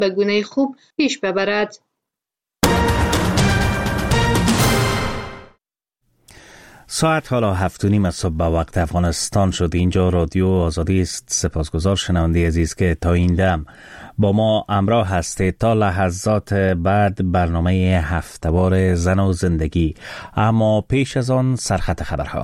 به گونه خوب پیش ببرد. ساعت حالا 7:30 صبح به وقت افغانستان شد. اینجا رادیو آزادی است. سپاسگزار شنونده عزیز که تا این دم با ما همراه هستید. تا لحظات بعد برنامه هفته‌وار زن و زندگی، اما پیش از آن سرخط خبرها.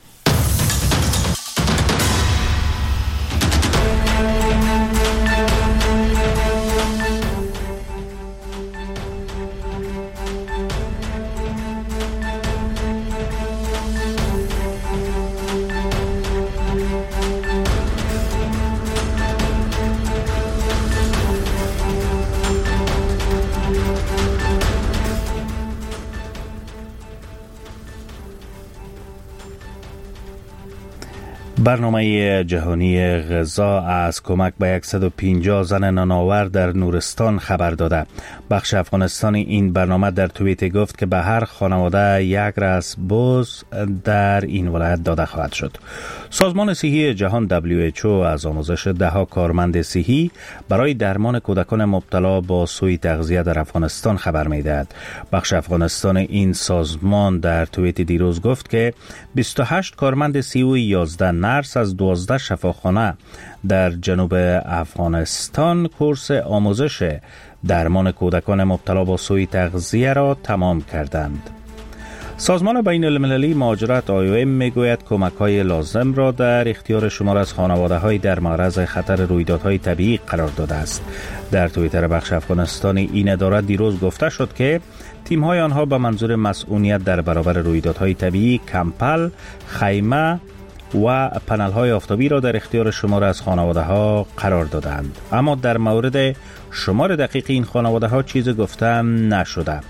برنامه جهانی غذا از کمک به 150 زن نانآور در نورستان خبر داده. بخش افغانستانی این برنامه در توییت گفت که به هر خانواده یک راس بز در این ولایت داده خواهد شد. سازمان صحی جهان WHO از آموزش 10 کارمند صحی برای درمان کودکان مبتلا با سوء تغذیه در افغانستان خبر می‌دهد. بخش افغانستان این سازمان در توییت دیروز گفت که 28 کارمند صحی و 11 نرس از 12 شفاخانه در جنوب افغانستان کورس آموزش درمان کودکان مبتلا با سوء تغذیه را تمام کردند. سازمان بین المللی مهاجرت IOM میگوید کمک‌های لازم را در اختیار شمار از خانواده‌های در معرض خطر رویدادهای طبیعی قرار داده است. در توییتر بخش افغانستانی این اداره دیروز گفته شد که تیم‌های آنها به منظور مسئولیت در برابر رویدادهای طبیعی کمپل، خیمه و پنل‌های آفتابی را در اختیار شمار از خانواده‌ها قرار دادند، اما در مورد شمار دقیق این خانواده‌ها چیزی گفته نشده.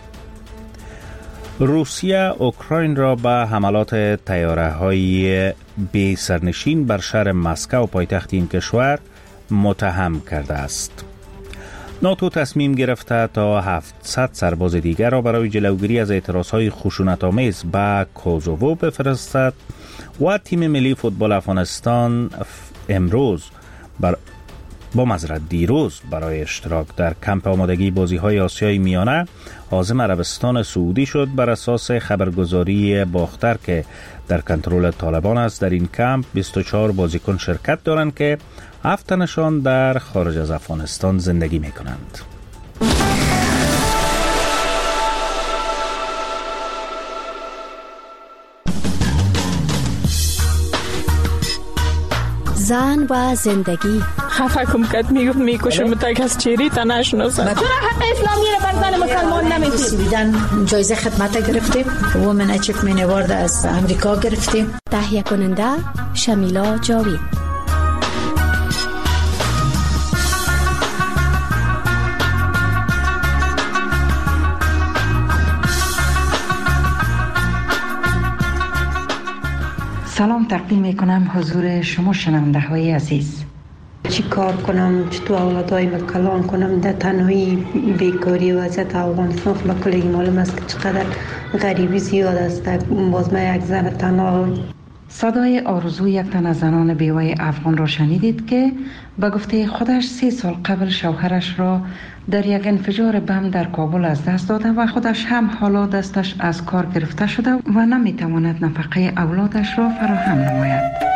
روسیه اوکراین را به حملات طیاره‌های بی سرنشین بر شهر مسکو پایتخت این کشور متهم کرده است. ناتو تصمیم گرفته تا 700 سرباز دیگر را برای جلوگیری از اعتراضهای خشونت‌آمیز به کوزوو بفرستد و تیم ملی فوتبال افغانستان امروز دیروز برای اشتراک در کمپ آمادگی بازی‌های آسیای میانه عازم عربستان سعودی شد. بر اساس خبرگزاری باختر که در کنترل طالبان است، در این کمپ 24 بازیکن شرکت دارند که 7 تنشان در خارج از افغانستان زندگی می‌کنند. زن و زندگی. خفه کم کت میکشم تا کس چیری تا نشناسم. چرا حق اسلامی رو بر زن مسلمان نمیدید؟ بیدن جایزه خدمت گرفتیم. وومن اچیومنت اوارد از امریکا گرفتیم. تهیه کننده شمیلا جاوید. سلام تقدیم میکنم حضور شما شنونده های عزیز. چی کار کنم، چطور اولادای کلان کنم، در تنهایی بیکاری و وضعیت افغانستان خب کلگی معلوم است که چقدر غریبی زیاد است. باز من یک زن تنها. صدای آرزو یک تن از زنان بیوه افغان را شنیدید که به گفته خودش 3 سال قبل شوهرش را در یک انفجار بم در کابل از دست داده و خودش هم حالا دستش از کار گرفته شده و نمیتواند نفقه اولادش را فراهم نماید.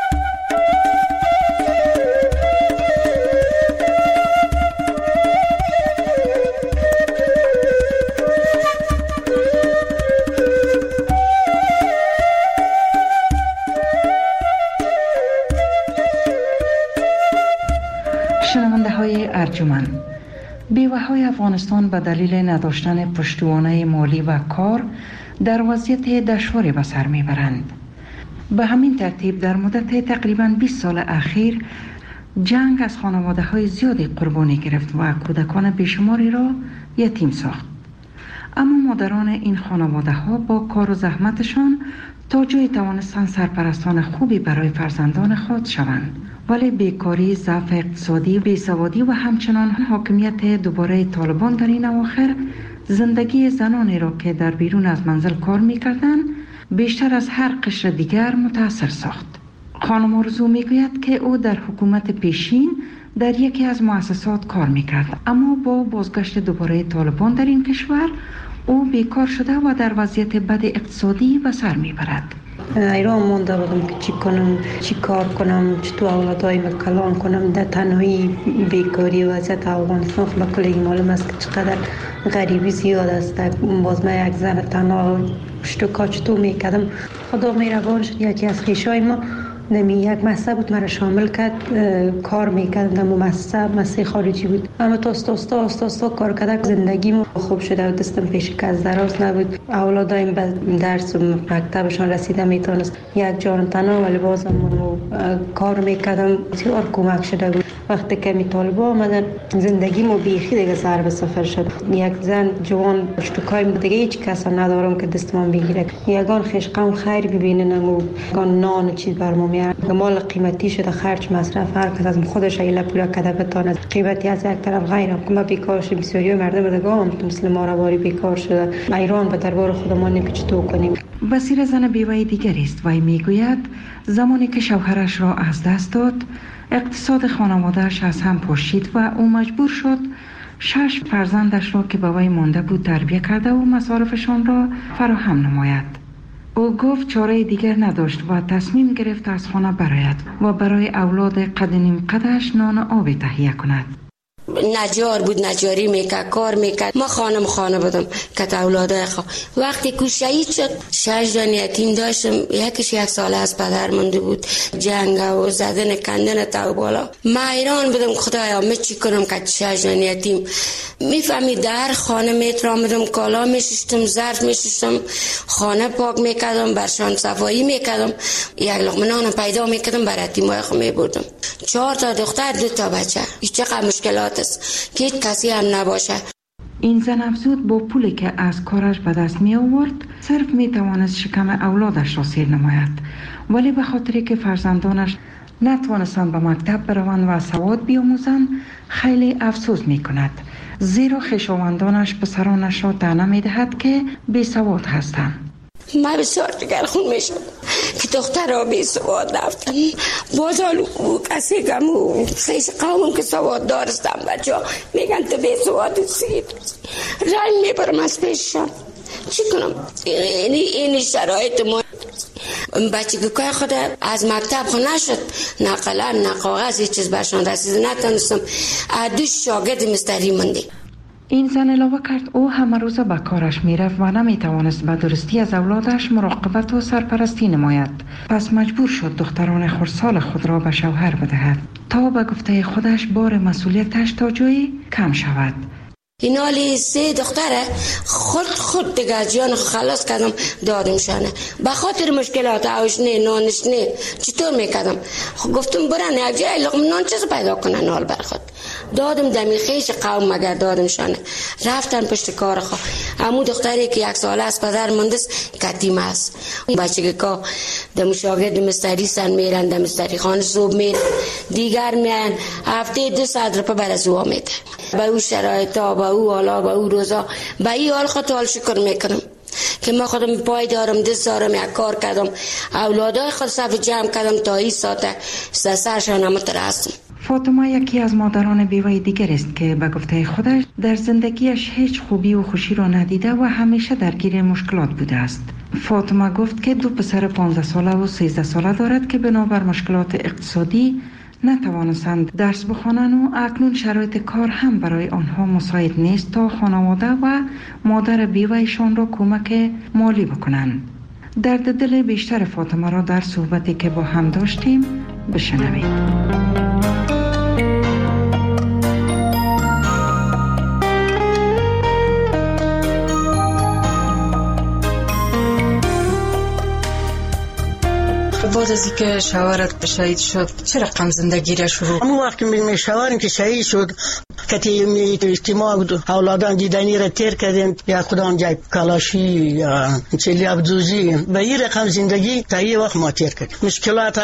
شنونده های ارجمند، بیوه های افغانستان به دلیل نداشتن پشتوانه مالی و کار در وضعیت دشواری به سر میبرند. به همین ترتیب در مدت تقریباً 20 سال اخیر جنگ از خانواده های زیادی قربانی گرفت و کودکان بیشماری را یتیم ساخت. اما مادران این خانواده ها با کار و زحمتشان تا جایی توانستند سرپرستان خوبی برای فرزندان خود شوند. ولی بیکاری، ضعف اقتصادی، بیسوادی و همچنان حاکمیت دوباره طالبان در این اواخر زندگی زنانی را که در بیرون از منزل کار می‌کردند بیشتر از هر قشر دیگر متاثر ساخت. خانم آرزو میگوید که او در حکومت پیشین در یکی از مؤسسات کار میکرد، اما با بازگشت دوباره طالبان در این کشور او بیکار شده و در وضعیت بد اقتصادی به سر میبرد. ایران مونده بودم که چی کنم، چی کار کنم، چطور اولادایم کلان کنم. در تنهایی بیکاری و وضعیت افغانستان خب کلی معلوم است که چقدر غریبی زیاد است. باز من یک زن تنها پشت و کار چطور میکردم. خدا مهربان شد، یکی از خویشای ما نمی یک مؤسسه بود مرا شامل کرد، کار میکردم در مؤسسه خارجی بود، اما تا استا کار کردم. زندگیم خوب شده و دستم پیش کس دراز نبود. اولادایم به درس و مکتبشان رسیده میتونست. یک جان تنها ولی بازم کار میکردم، بسیار کمک شده بود. وقتی که می طالبا آمدن زندگیمو بیخی دیگه سر به صفر شد. یک زن جوان پشتکایم دیگه هیچ کس ندارم که دستم بگیره. یگان خشقم خیر ببینن و نان چیز برام میاد. مال قیمتی شده، خرج مصرف هر کس از خودش ایله پولا کده بتونه. قیمتی از یک طرف غیرم که ما بیکار شدیم. بسیاری مردم دیگه هم مثل ما رواری بیکار شده. ایران به دربار خودمان نمی چطور کنیم. بصیر زن بیوه دیگری است و میگوید زمانی که شوهرش را از دست داد، اقتصاد خانواده‌اش از هم پاشید و او مجبور شد 6 فرزندش را که به وی مانده بود تربیت کرده و مصارفشان را فراهم نماید. او گفت چاره دیگر نداشت و تصمیم گرفت از خانه برآید و برای اولاد قد نیم قدش نان و آب تهیه کند. نجار بود، نجاری میکرد، کار میکرد. ما خانه بودم که اولادای وقتی که شهید شد 6 جان یتیم داشتم. یکیش 1 ساله از پدر مونده بود. جنگ و زدن کندن تا بالا. ما ایران بودم خدایا من چی کنم که 6 جان یتیم. میفهمی در خانه میترامدم، کالا میشستم، ظرف میشستم، خانه پاک میکردم، برشان صفایی میکردم، یک لقمه نان پیدا میکردم برای یتیمای خود میبردم. 4 تا دختر 2 تا بچه. این چقدر مشکلات است که هیچ کسی هم نباشه. این زن افزود با پولی که از کارش به دست می آورد صرف می توانست شکم اولادش را سیر نماید، ولی به خاطری که فرزندانش نتوانستند به مکتب بروند و سواد بیاموزند خیلی افسوس می کند، زیرا خویشاوندانش پسرانش را طعنه می دهد که بی سواد هستند. من بسیار دگرخون میشم که دخترها بی سواد رفتن. بازال کسی کم خیش قومم که سواد دارستم بچه ها میگن تو بی سواد سید رنگ میبرم از پیششان. چی کنم؟ این شرایط ما. بچه که که خود از مکتب خود نشد، نه قلم نه کاغذ هیچ چیز برشان رسید، نتونستم. 2 شاگرد مستری مندی. این زن علاوه کرد او همه روز به کارش میرفت و نمیتوانست به درستی از اولادش مراقبت و سرپرستی نماید. پس مجبور شد دختران خردسال خود را به شوهر بدهد تا به گفته خودش بار مسئولیتش تا جایی کم شود. این حالی 3 دختره خود دیگه از جان خلاص کردم دادمشانه. به خاطر مشکلات آشنه نانش نه چطور میکردم. گفتم برن یک جای لقمه نان چیز پیدا کنن حال بر خود. دادم دمی خیش قوم مگر دادمشانه. رفتن پشت کار خود. امو دختری که 1 ساله از پدر مندست یتیم است. بچه که دم شاگرد مستری سن میرن، دم مستری خانه صبح میرن، دیگر میان هفته 200 روپیه برای زوا میده. با او شرایطا، با او حالا، با او روزا، با این حال خود حال شکر میکنم که ما خودم پای دارم، دست دارم، یک کار کردم، اولادای خود صف جمع کردم تا این ساعت سرشان هم ترستم. فاطمه یکی از مادران بیوه دیگر است که به گفته خودش در زندگیش هیچ خوبی و خوشی را ندیده و همیشه درگیر مشکلات بوده است. فاطمه گفت که 2 پسر 15 ساله و 13 ساله دارد که بنابر مشکلات اقتصادی نتوانستند درس بخوانند و اکنون شرایط کار هم برای آنها مساعد نیست تا خانواده و مادر بیوهشان را کمک مالی بکنند. درد دل بیشتر فاطمه را در صحبتی که با هم داشتیم بشنوید. بعد از اینکه شوهرت شهید شد چه رقم زندگی را شروع؟ همون وقت که شوهرم که شهید شد کتی اجتماع اولادان دیدنی را تیر کردیم یا کدام جای کلاشی یا چلی ابزوزی و این رقم زندگی تا یه وقت ما تیر کردیم. مشکلات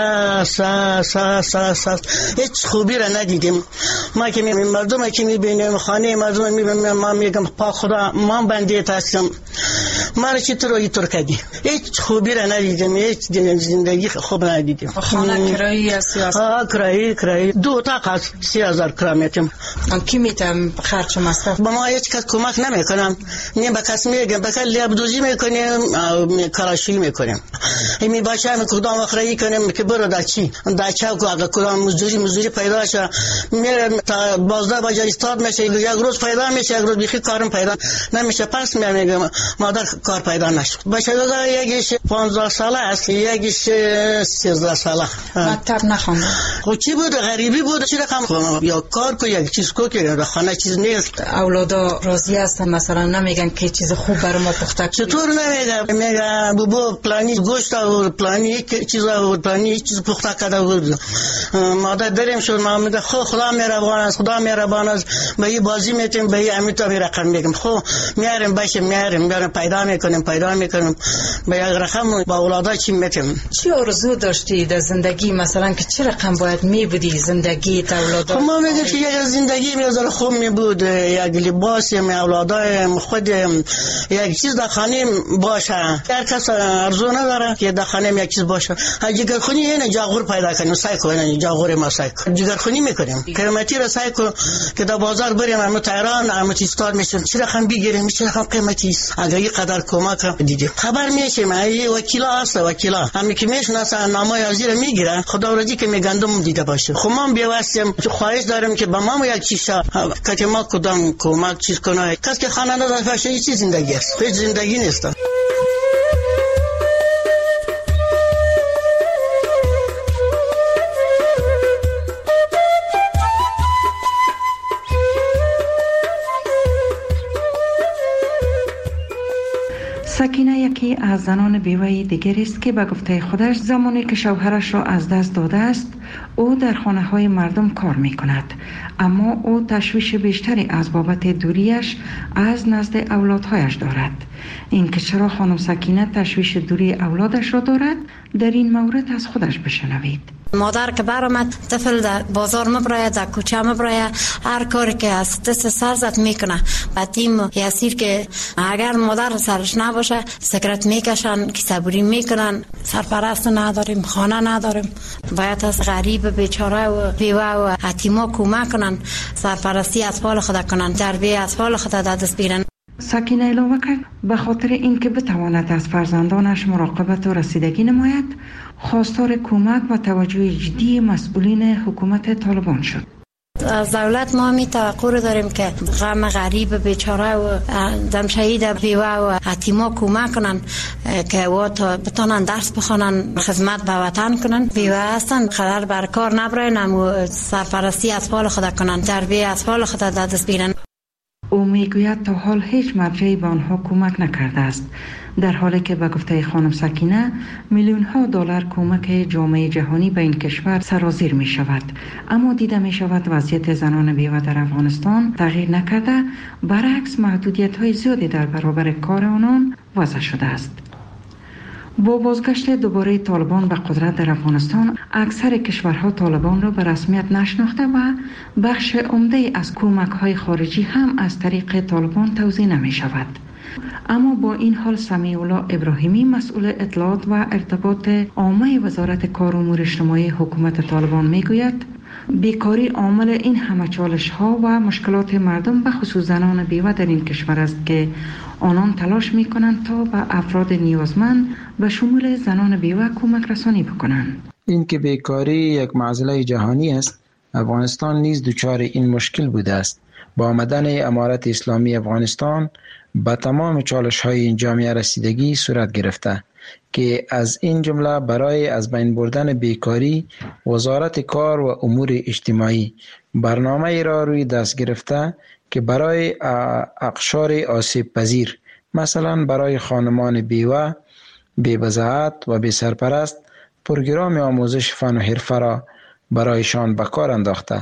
هیچ خوبی را ندیدیم. ما که مردم که میبینیم خانه مردم میبینیم ما میگم پاک خدا ما بنده هستم ما را چطور اینطور کردی. هیچ خوبی را ندیدیم. هیچ زندگی خوب ندیدیم. خانه کرایی یا سیاست؟ کرایی 2 اتاق است 30,000 کرایه میتیم. کی میتم خرج مصرف؟ با ما هیچ کس کمک نمیکنم. نه به کس میگم بکل لیابدوزی میکنیم کلاشی میکنیم. می باشه کدام اخرایی کنیم که برو دچی دچا کو اگه کدام مزدوری پیدا شه میره تا 12 بجه استاد میشه یک روز پیدا میشه یک روز بیخی کارم پیدا نمیشه پس میگم مادر کار پیدا نشد. بچه‌ها یکیش 15 ساله است یکیش 13 ساله. مکتب نخوانده. خب چی بود غریبی بود چی رقم یا کار کو یک چیز کو که خانه چیز نیست. اولادا راضی هستن مثلا نمیگن که چیز خوب برای ما پخته چطور میگه بابا پلانی گوشت و پلانی چیزا و پلانی چیز پخته کرده بود. مادر دریم شد ما میگه خدا مهربان است به این بازی میتیم به این امیتا می رقم میگم خب میاریم باشه میاریم پیدا میکنیم به یک رقم با اولادا چی میتیم. چی آرزو داشتی در زندگی مثلا که چه رقم باید میبودی زندگی تا اولادا؟ ما میگه که یک زندگی میذاره خوب میبود یک لباس می اولادا خود یک چیز در خانه باشه. هر کس ارزو نداره که در خانه یک چیز باشه. جگر خونی اینه جاغور پیدا کنیم سعی کنیم جاغور ما سعی جگر خونی میکنیم قیمتی را سعی کو که در بازار بریم اما تهران اما استاد میشیم چه رقم بگیریم چه رقم قیمتی است. اگه این قدر کمک دیدیم خبر میشیم ای وکیلا هست وکیلا همین که میشناسن نامه ازیر میگیره خدا ورزی که میگندم دیده باشه. خب ما بیواستیم خواهش داریم که با ما یک چیز که ما کدام کمک چیز کنه کس که خانه نداره باشه این چیز زندگی است هیچ زندگی نیست. سکینه یکی از زنان بیوه دیگر است که به گفته خودش زمانی که شوهرش را از دست داده است او در خانه های مردم کار می کند، اما او تشویش بیشتری از بابت دوریش از نزد اولادهایش دارد. اینکه چرا خانم سکینه تشویش دوری اولادش را دارد در این مورد از خودش بشنوید. مادر که برآمد طفل در بازار مبرایه در کوچه مبرایه هر کاری که از دست سر زد میکنه. بعد تیم یاسیر که اگر مادر سرش نباشه سکرت میکشن که صبوری میکنن. سرپرست نداریم خانه نداریم باید از غریب بیچاره و بیوه و یتیما کمک کنن سرپرستی اطفال خود کنن تربیه اطفال خود در دست بگیرن. سکینه علاوه کرد به خاطر اینکه بتواند از فرزندانش مراقبت و رسیدگی نماید خواستار کمک و توجه جدی مسئولین حکومت طالبان شد. از دولت ما می توقع داریم که غم غریب بیچاره و دم شهید بیوه و یتیما کمک کنن که او تا بتونن درس بخونن خدمت به وطن کنن. بیوه هستن قرار بر کار نبرن اما سرپرستی اطفال خود کنن تربیه اطفال خود در دست بگیرن. او میگوید تا حال هیچ مرجعی به آنها کمک نکرده است، در حالی که به گفته خانم سکینه میلیون ها دلار کمک جامعه جهانی به این کشور سرازیر می شود، اما دیده می شود وضعیت زنان بیوه در افغانستان تغییر نکرده، برعکس محدودیت های زیادی در برابر کار آنان وضع شده است. با بازگشت دوباره طالبان به قدرت در افغانستان اکثر کشورها طالبان را به رسمیت نشناخته و بخش عمده از کمک‌های خارجی هم از طریق طالبان توزیع نمی شود. اما با این حال سمیع الله ابراهیمی مسئول اطلاعات و ارتباط عامه وزارت کار و امور اجتماعی حکومت طالبان میگوید بیکاری عامل این همه چالش‌ها و مشکلات مردم به خصوص زنان بیوه در این کشور است که آنان تلاش می‌کنند تا به افراد نیازمند به شمول زنان بیوه کمک رسانی بکنند. این که بیکاری یک معضله جهانی است، افغانستان نیز دچار این مشکل بوده است. با آمدن امارت اسلامی افغانستان به تمام چالش‌های این جامعه رسیدگی صورت گرفته که از این جمله برای از بین بردن بیکاری وزارت کار و امور اجتماعی برنامه را روی دست گرفته که برای اقشار آسیب پذیر مثلا برای خانمان بیوه، بی‌بضاعت و بی‌سرپرست پروگرام آموزش فن و حرفه را برایشان به کار انداخته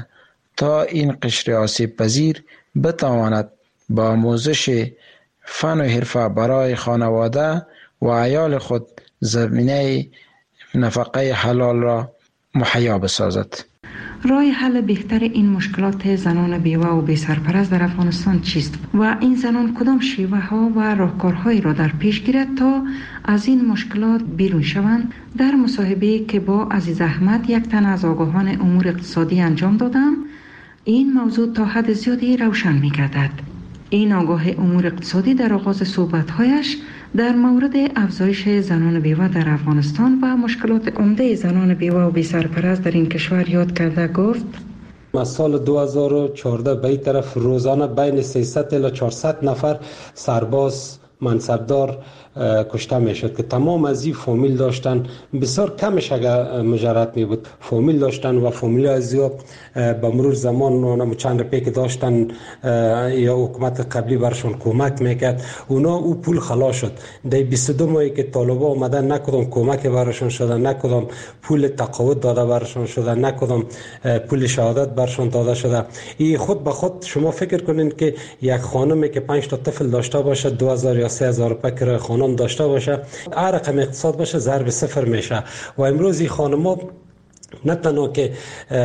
تا این قشر آسیب پذیر بتواند با آموزش فن و حرفه برای خانواده و عیال خود زمینه نفقه حلال را مهیا بسازد. راه حل بهتر این مشکلات زنان بیوه و بی سرپرست در افغانستان چیست و این زنان کدام شیوه ها و راهکارهایی را در پیش گیرد تا از این مشکلات بیرون شوند؟ در مصاحبه‌ای که با عزیز احمد، یک تن از آگاهان امور اقتصادی انجام دادم، این موضوع تا حد زیادی روشن می گردد. این آگاه امور اقتصادی در آغاز صحبت‌هایش در مورد افزایش زنان بیوه در افغانستان و مشکلات عمده زنان بیوه و بی سرپرست در این کشور یاد کرده گفت: از سال 2014 به این طرف روزانه بین 300 الی 400 نفر سرباز منصبدار کشته می شد که تمام از این فامیل داشتن. بسیار کمش اگر مجرد می بود فامیل داشتن و فامیل از یا به مرور زمان چند رپی که داشتن یا حکومت قبلی برشون کمک میکرد، اونا او پول خلاص شد. در 22 ماهی که طالبا آمدن نکدام کمک برشون شده، نکدام پول تقاعد داده برشون شده، نکدام پول شهادت برشون داده شده. این خود به خود شما فکر کنین که یک خانمی که 5 تا طفل داشته باشه 2000 یا 3000 روپیه کرایه خانه داشته باشه، هر رقم اقتصاد باشه ضرب صفر میشه. و امروز این خانم‌ها نه تنها که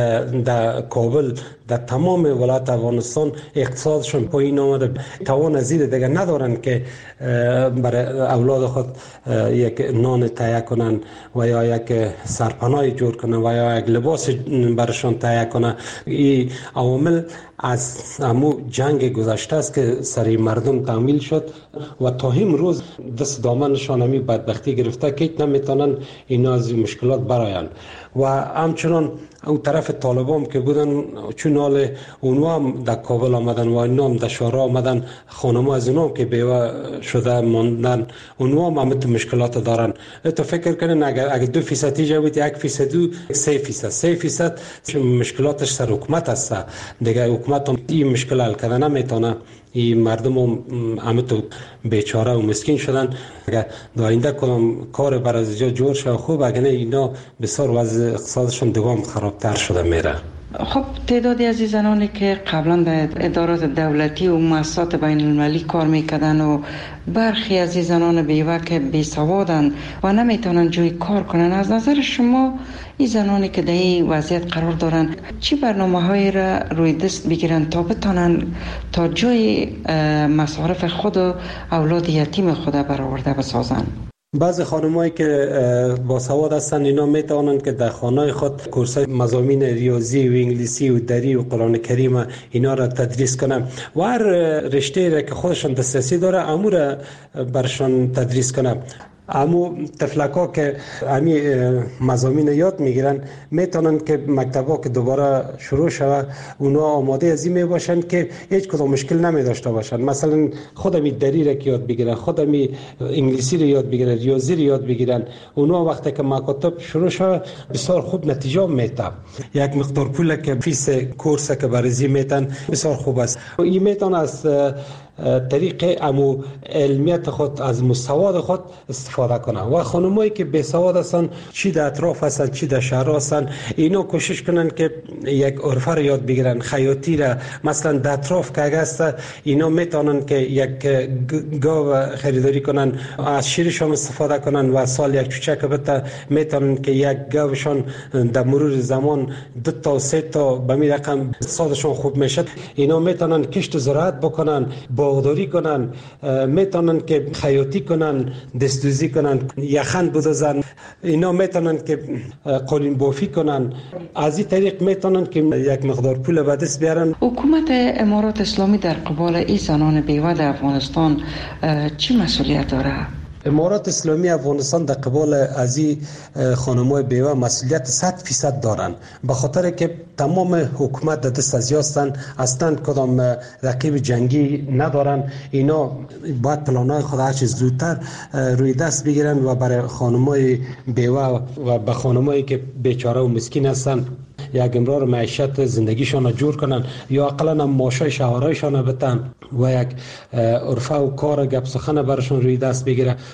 در کابل، در تمام ولایت افغانستان اقتصادشون پایین آمده، توان از این دیگه ندارن که برای اولاد خود یک نان تهیه کنن و یا یک سرپناه جور کنن و یا یک لباس برشان تهیه کنن. این عوامل از همو جنگ گذشته است که سری مردم تعمیل شد و تا امروز دست دامنشان همی بدبختی گرفته که نمیتونن اینا از مشکلات براین. و همچنان اون طرف طالبان که بودن، چون حال اونها هم در کابل آمدن و اینا هم در شهرها آمدن، خانم‌ها از اونها که بیوه شده ماندن، اونها هم همه مشکلات دارن. تو فکر کنین اگر 2% جوید 1% 3% مشکلاتش سر حکومت است دیگه. حکومت هم این مشکل حل کردن نمیتونه. این مردم هم همه تو بیچاره و مسکین شدن. اگر در آینده کدام کار بر از جا جور شد خوب، اگر نه اینا بسیار وضع اقتصادشون دوام خرابتر شده میره. خب تعدادی از زنانی که قبلا در ادارات دولتی و مؤسسات بین المللی کار میکردن و برخی از زنان بیوه که بیسوادن و نمیتونن جای کار کنن، از نظر شما این زنانی که در این وضعیت قرار دارن چی برنامه‌هایی را روی دست بگیرن تا بتونن تا جای مصارف خود و اولاد یتیم خود برآورده بسازن؟ بعضی خانمایی که با سواد هستن اینا میتونن که در خانه خود کورسای مضامین ریاضی و انگلیسی و دری و قرآن کریم اینا را تدریس کنن و هر رشته را که خودشان دسترسی داره امور برشان تدریس کنن. امو طفلکا که امی مضامین یاد میگیرن میتونن که مکتبا که دوباره شروع شوه اونا آماده از این می باشن که هیچ کدام مشکل نمی داشته باشن. مثلا خودمی دری را که یاد بگیرن، خودمی انگلیسی را یاد بگیرن، ریاضی را یاد بگیرن، اونا وقتی که مکاتب شروع شوه بسیار خوب نتیجه میده. یک مقدار پول که فیس کورس که برزی میتن بسیار خوب است. این میتون از طریق امو علمیت خود از مستواد خود استفاده کنن. و خانمایی که بی سواد هستن، چی در اطراف هستن چی در شهر هستن، اینا کوشش کنن که یک عرفه را یاد بگیرن، خیاطی را مثلا در اطراف که هست اینا میتونن که یک گاو خریداری کنن، از شیرشون استفاده کنن و سال یک چوچک بته میتونن که یک گاوشان در مرور زمان 2 تا 3 تا به می رقم اقتصادشون خوب میشه. اینا میتونن کشت و زراعت بکنن، باغداری کنن، میتونن که خیاطی کنن، دستدوزی کنن، یخن بدوزن، اینا میتونن که قالین بافی کنن. از این طریق میتونن که یک مقدار پول به دست بیارن. حکومت امارات اسلامی در قبال این زنان بیوه در افغانستان چی مسئولیت داره؟ امارات اسلامی افغانستان در قبال از این خانم‌های بیوه مسئولیت 100% دارن، به خاطر که تمام حکومت در دست از یاستن، اصلا کدام رقیب جنگی ندارن. اینا باید پلان‌های خود هر چیز زودتر روی دست بگیرن و برای خانم‌های بیوه و به خانم‌هایی که بیچاره و مسکین هستن یک امرار معیشت زندگیشان جور کنن یا اقلا هم ماشای شهرهایشان بتن و یک عرفه و کار گپ سخن برشون روی دست بگیره.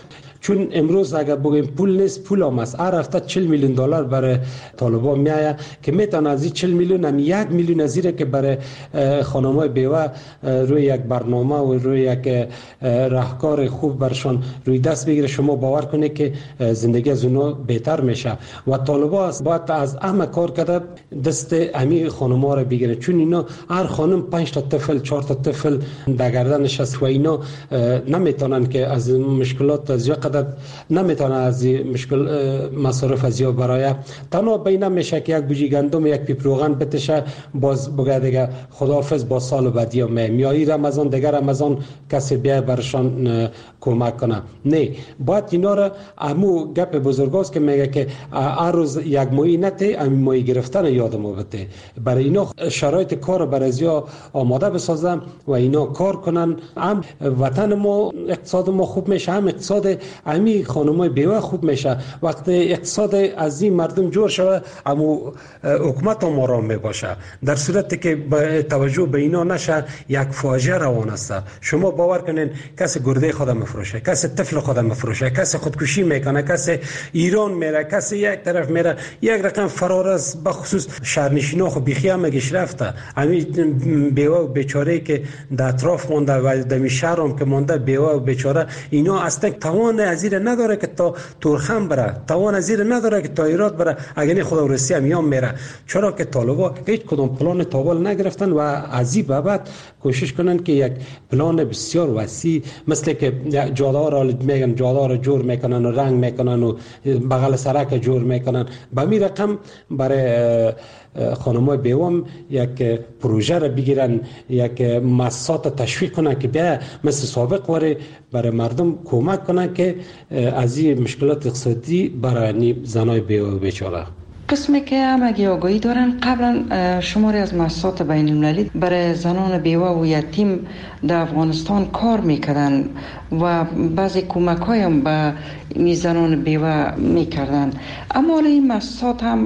چون امروز اگر بگیم پول نیست، پول هم است. هر هفته 40 میلیون دلار برای طالبان میآید که میتونه از این 40 میلیون هم 1 میلیون از این که برای خانم‌های بیوه روی یک برنامه و روی یک راهکار خوب برشان روی دست بگیره، شما باور کنید که زندگی از اونها بهتر میشه. و طالبان باید از همه کار کرده دست امی خانم‌ها را بگیره، چون اینا هر خانم 5 تا طفل 4 تا طفل در گردنش است و اینا نمیتونن که از مشکلات از یا قدر نمیتونن از مشکل مصارف از یا برای تنها بین میشه که یک بوجی گندم یک پیپ روغن بتشه، باز بگه دیگه خداحافظ با سال بعدی میایی رمضان دیگه رمضان کسی بیا برشان کمک کنه. نه، باید اینا را امو گپ بزرگاست که میگه که هر روز یک ماهی نته امی ماهی گرفتن یاد ما بده. برای اینا شرایط کار برای ازیا آماده بسازم و اینا کار کنن، هم وطن ما اقتصاد ما خوب میشه، هم اقتصاد امی خانمای بیوه خوب میشه. وقتی اقتصاد از این مردم جور شوه امو حکومت هم آرام میباشه. در صورتی که توجه به اینا نشه یک فاجعه روان است. شما باور کنین کسی گرده خود مفروشه، کسی طفل خود مفروشه، کسی خودکشی میکنه، کسی ایران میره، کسی یک طرف میره. یک رقم فرار از بخصوص شهرنشینا خو بیخی هم مگش رفته. همین بیوه و بیچاره که در اطراف مونده و در شهر هم که مونده بیوه و بیچاره، اینا اصلا توان ازیر نداره که تا تورخم بره، توان ازیر نداره که تا ایراد بره. اگه نه خدا ورسی هم یام میره. چرا که طالبا هیچ کدوم پلان تابل نگرفتن و از این بابت کوشش کنن که یک پلان بسیار وسیع مثل که جاده ها را میگن، جاده ها را جور میکنن و رنگ میکنن و بغل سرک جور میکنن. به می رقم برای خانم‌های بیوام یک پروژه را بگیرن، یک مؤسسات تشویق کنن که بیا مثل سابق واره برای مردم کمک کنن که از این مشکلات اقتصادی برای زنای بیوه و بیچاره. قسمی که همگی آگاهی دارن، قبلا شماری از مؤسسات بین المللی برای زنان بیوه و یتیم در افغانستان کار میکردن و بعضی کمک های هم به این زنان بیوه میکردن، اما این مؤسسات هم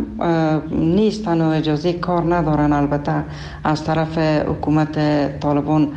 نیستن و اجازه کار ندارن. البته از طرف حکومت طالبان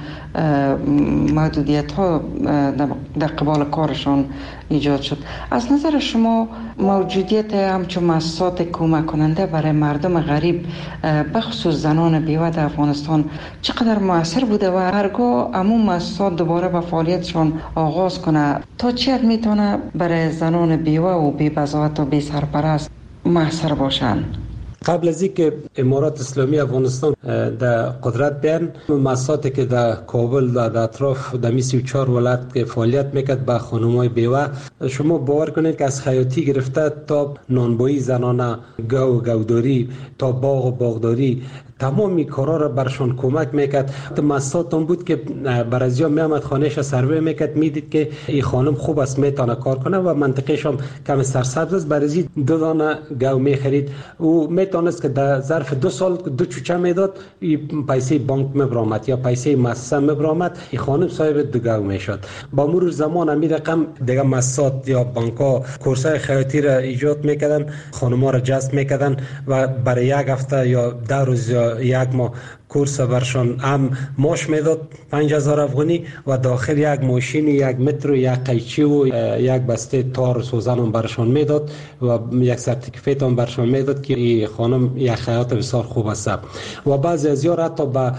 محدودیت ها در قبال کارشان ایجاد شد. از نظر شما موجودیت همچون مؤسسات کمک کننده برای مردم غریب بخصوص زنان بیوه در افغانستان چقدر مؤثر بوده و هرگاه همون مؤسسات دوباره به فعالیتشان آغاز کنه تا چه حد میتونه برای زنان بیوه و بی بضاعت و بی سرپرست مؤثر باشن؟ قبل از اینکه امارات اسلامی افغانستان در قدرت بیان، مؤسساتی که در کابل در اطراف در 34 ولایت که فعالیت میکرد با خانم‌های بیوه، شما باور کنید که از خیاطی گرفته تا نانبایی زنانه، گاو و گوداری تا باغ و باغداری، تمامی کارا را برشان کمک میکرد. مؤسسات هم بود که برازیا میامد خانهش سروی میکرد، میدید که این خانم خوب است میتونه کار کنه و منطقهش هم کم سرسبز است، برازی 2 دانه گاو میخرید و میتونست که در ظرف 2 سال 2 چوچه میداد، پیسه بانک میبرامد یا پیسه مؤسسه میبرامد، این خانم صاحب 2 گاو میشد. با مرور زمان همین رقم دیگه مؤسسات یا بانک‌ها کورسای خیاطی را ایجاد میکردن، خانم‌ها را جذب میکردن و برای یک هفته یا 10 روز یا یک ماه کورس برشان هم ماش میداد 5000 افغانی و داخل یک ماشین، یک متر، یک قیچی و یک بسته تار سوزن هم برشان میداد و یک سرتیفیکت هم برشان میداد که این خانم یک خیاط بسیار خوب است. و بعضی از یار حتی با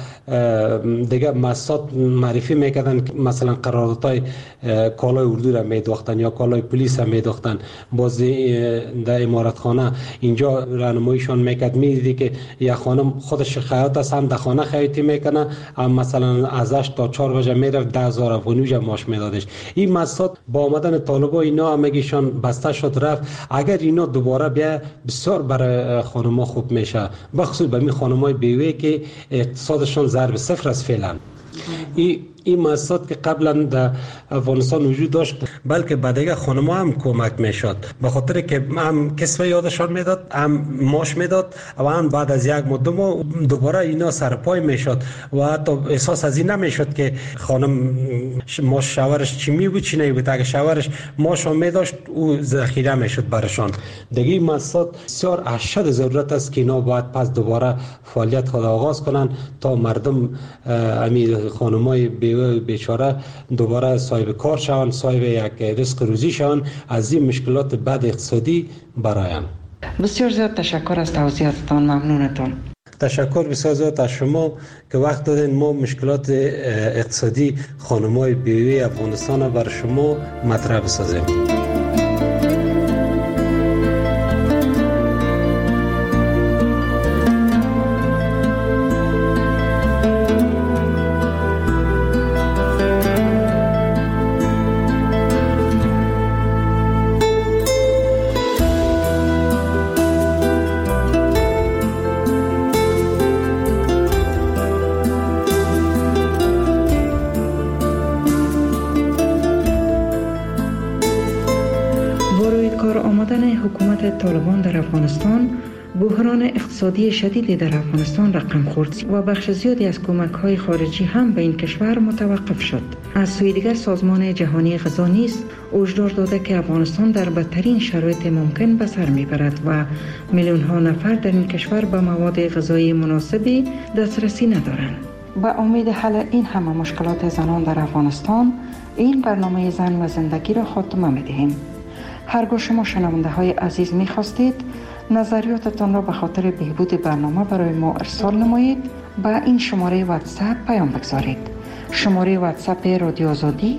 دیگه مؤسسات معرفی میکردن، مثلا قراردادهای کالای اردو را میدوختن یا کالای پلیس را میدوختن. باز در امارت خانه اینجا راهنماییشان میکرد، میدیدی که یک خانم خودش خیاط است، هم خانه خیاطی میکنه، هم مثلا از 8 تا 4 بجه میرفت 10000 افغانی ماش میدادش. این مؤسسات با آمدن طالبا اینا همگیشان بسته شد رفت. اگر اینا دوباره بیا بسیار برای خانم‌ها خوب میشه، بخصوص به می خانم‌های بیوه که اقتصادشان ضرب صفر است فعلا. این مؤسسات که قبلا در افغانستان وجود داشت، بلکه بعد دیگه خانم‌ها هم کمک میشد، به خاطر که هم کسب یادشان میداد، هم ماش میداد و هم بعد از یک مدت دوباره اینا سرپای میشد و حتی احساس از این نمیشد که خانم ماش شوهرش چی میبود چی نمیبود. اگه شوهرش ماش هم میداشت او ذخیره میشد برشان. دیگه این مؤسسات بسیار اشد ضرورت است که اینا باید پس دوباره فعالیت خود آغاز کنن تا مردم همین خانم‌های بیچاره دوباره صاحب کار شوند، صاحب یک رزق روزی شوند، از این مشکلات بد اقتصادی برآیند. بسیار زیاد تشکر از توضیحاتتان. ممنونتون. تشکر بسیار زیاد از شما که وقت دادین ما مشکلات اقتصادی خانم‌های بیوی افغانستان بر شما مطرح بسازیم. حکومت طالبان در افغانستان بحران اقتصادی شدیدی در افغانستان رقم خورد و بخش زیادی از کمک‌های خارجی هم به این کشور متوقف شد. از سوی دیگر سازمان جهانی غذا نیز هشدار داده که افغانستان در بدترین شرایط ممکن به سر میبرد و میلیون‌ها نفر در این کشور به مواد غذایی مناسبی دسترسی ندارند. با امید حل این همه مشکلات زنان در افغانستان، این برنامه زن و زندگی را خاتمه می‌دهیم. هرگاه شما شنونده های عزیز می خواستید نظریاتتان را به خاطر بهبود برنامه برای ما ارسال نمایید، با این شماره واتساپ پیام بگذارید. شماره واتساپ رادیو آزادی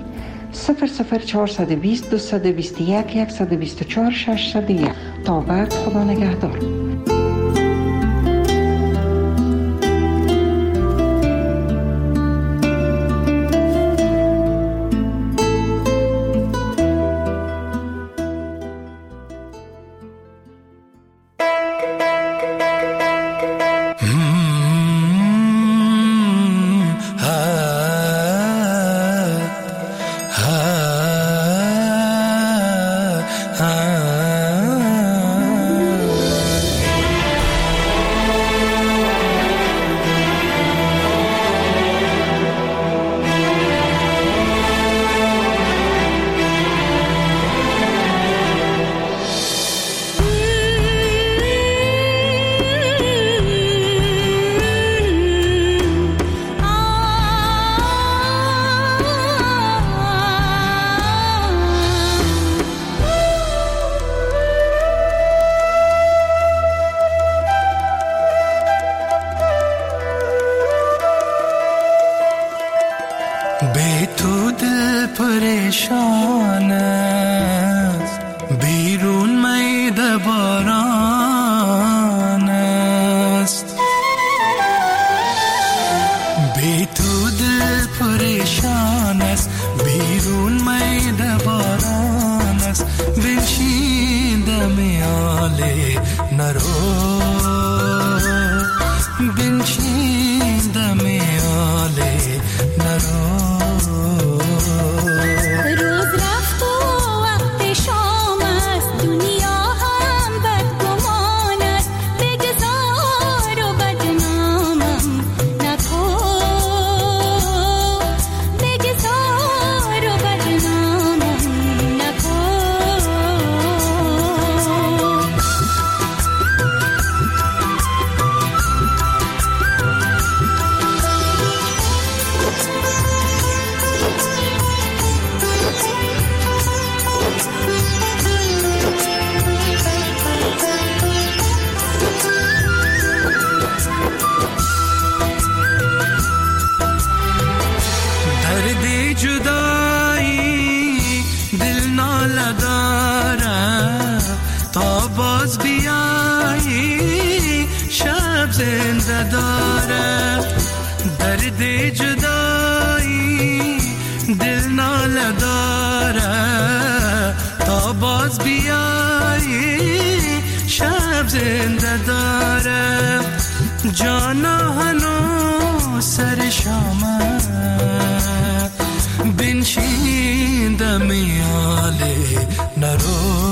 00420 221 124 601. تا بعد، خدا نگهدار. پریشان است، بیرون مید باران است. بی تو دل پریشان است، بیرون مید باران است. بنشین دم آله نرو، بنشین دم آله نرو. جانا هنو سر شامه بنشین دمی آله نرو.